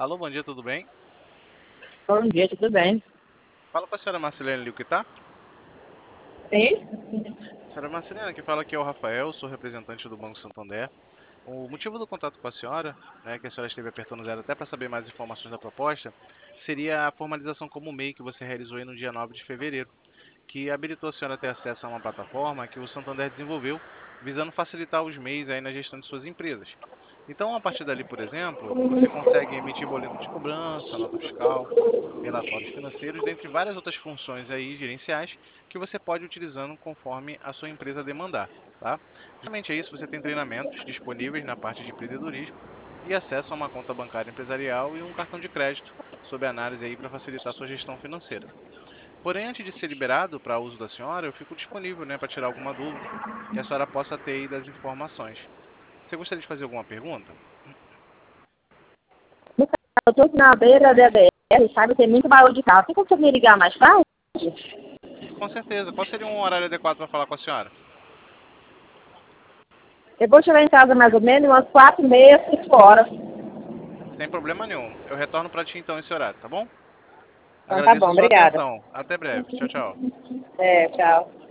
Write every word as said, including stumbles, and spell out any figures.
Alô, bom dia, tudo bem? Bom dia, tudo bem? Fala com a senhora Marcelene Liu, que tá? Sim? Senhora Marcelene, que fala aqui é o Rafael, sou representante do Banco Santander. O motivo do contato com a senhora, né, que a senhora esteve apertando zero até para saber mais informações da proposta, seria a formalização como M E I que você realizou aí no dia nove de fevereiro, que habilitou a senhora a ter acesso a uma plataforma que o Santander desenvolveu, visando facilitar os meios aí na gestão de suas empresas. Então, a partir dali, por exemplo, você consegue emitir boleto de cobrança, nota fiscal, relatórios financeiros, dentre várias outras funções aí gerenciais que você pode ir utilizando conforme a sua empresa demandar, tá? Justamente é isso, você tem treinamentos disponíveis na parte de empreendedorismo e acesso a uma conta bancária empresarial e um cartão de crédito sob análise aí para facilitar a sua gestão financeira. Porém, antes de ser liberado para uso da senhora, eu fico disponível, né, para tirar alguma dúvida que a senhora possa ter aí das informações. Você gostaria de fazer alguma pergunta? Eu estou na beira da B R, sabe? Tem muito barulho de carro. Tem como você me ligar mais tarde? Com certeza. Qual seria um horário adequado para falar com a senhora? Eu vou chegar em casa mais ou menos umas quatro e meia, cinco horas. Sem problema nenhum. Eu retorno para ti então esse horário, tá bom? Então tá Agradeço a bom, sua obrigada. atenção. Até breve. Tchau, tchau. É, tchau.